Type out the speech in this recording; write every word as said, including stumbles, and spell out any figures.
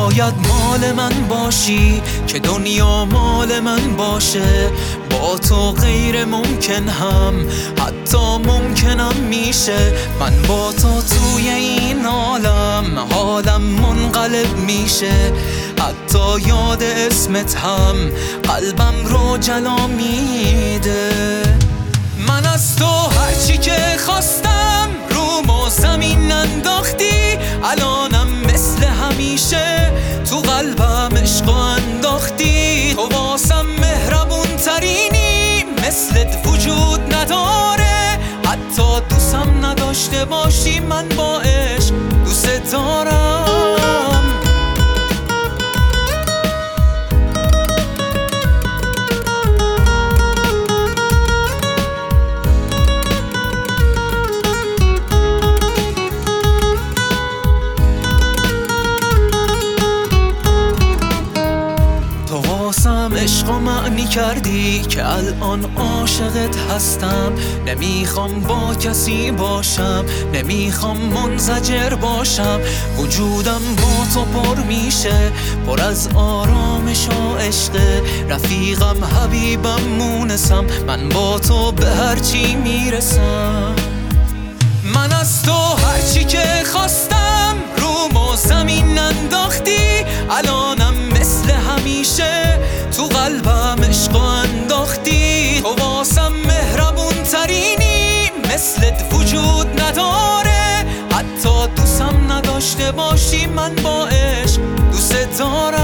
باید مال من باشی که دنیا مال من باشه. با تو غیر ممکن هم حتی ممکنم میشه. من با تو توی این عالم حالم منقلب میشه. حتی یاد اسمت هم قلبم رو جلا میده. من از تو هرچی که خواستم رو ما زمین انداختی. الانم مثل همیشه تو قلبم عشق انداختی. تو واسم مهربون ترینی، مثلت وجود نداره. حتی دوستم نداشته باشی من با عشق دوست دارم. عشق معنی کردی که الان عاشقت هستم. نمیخوام با کسی باشم، نمیخوام منزجر باشم. وجودم با تو پر میشه، پر از آرامش و عشق. رفیقم حبیبم مونسم، من با تو به هرچی میرسم. من از تو هرچی که خواستم رو ما زمین انداختی. الانم مثل همیشه تو قلبم عشق انداختی. تو واسم مهربون ترینی، مثلت وجود نداره. حتی دوستم نداشته باشی من با عشق دوست دارم.